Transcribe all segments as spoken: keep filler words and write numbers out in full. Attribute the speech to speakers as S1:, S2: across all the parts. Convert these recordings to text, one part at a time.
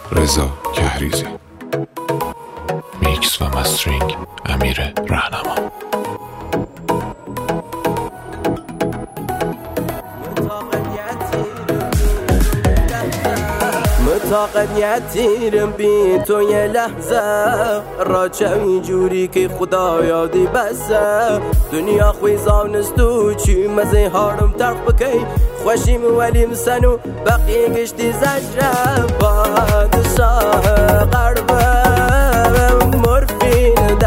S1: رضا کهریزی. میکس و مسترینگ امیر رهنما.
S2: طاقت یتیرم بی تو یه لحظه را چوی جوری که خدا یادی بسه دنیا خوی زانستو چی مزه هارم ترخ بکی خوشیم ولیم سنو بقیه گشتی زجره بادشاه قربم مرفین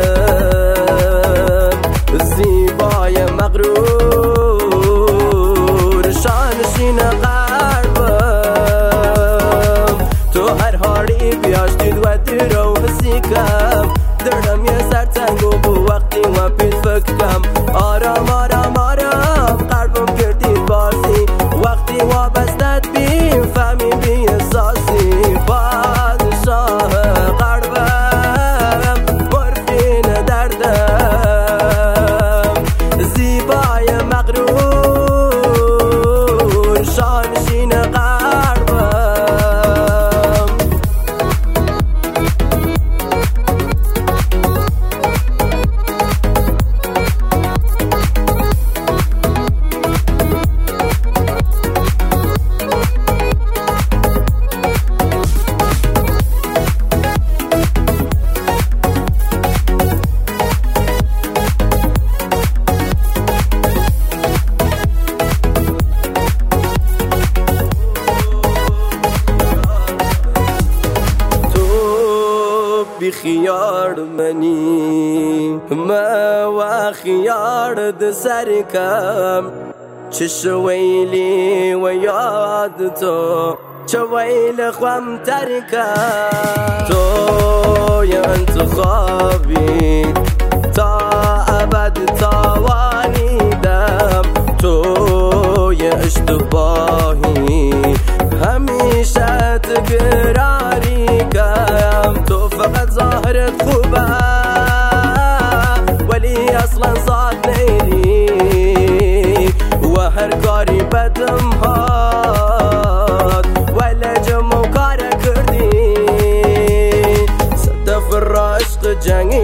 S2: دردم زیبای مغرور شانشین رو حسیکم دردم یه سر تنگو بو وقتی و پیت فکرم آرام آرام آرام قلبم کردی بازی وقتی و بستت بیم فهمی بی احساسی بادشاه قلبم مرفین دردم زیبای مغرور شانشین خیار منی ما و خیار د سرکم چش ویلی و یاد تو چه ویل خوام ترکم تو یا انتخابی تا ابد توانیدم تو یا اشتباهی همیشه تقراری کم تو فقط ظاهرت خوبه ولی اصلا صاد نیلی و هر کاری بدم هاد ولی جمع کار کردی صدف را عشق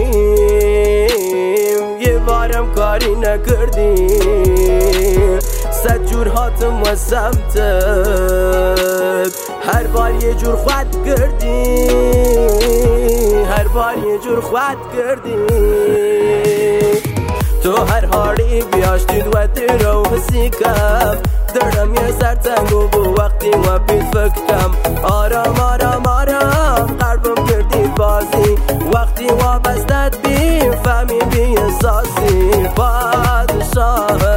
S2: جنگیم یه بارم کاری نکردی صد جور هاتم و سمتت هر بار یه جور خود کردی هر بار یه جور خود کردی تو هر حالی بیاشتید و درو حسیکم دردم یه سر تنگو بو وقتی و پیت فکرم آرام آرام آرام قلبم کردی بازی وقتی و بستت بیم فهمی بی احساسی بادشاه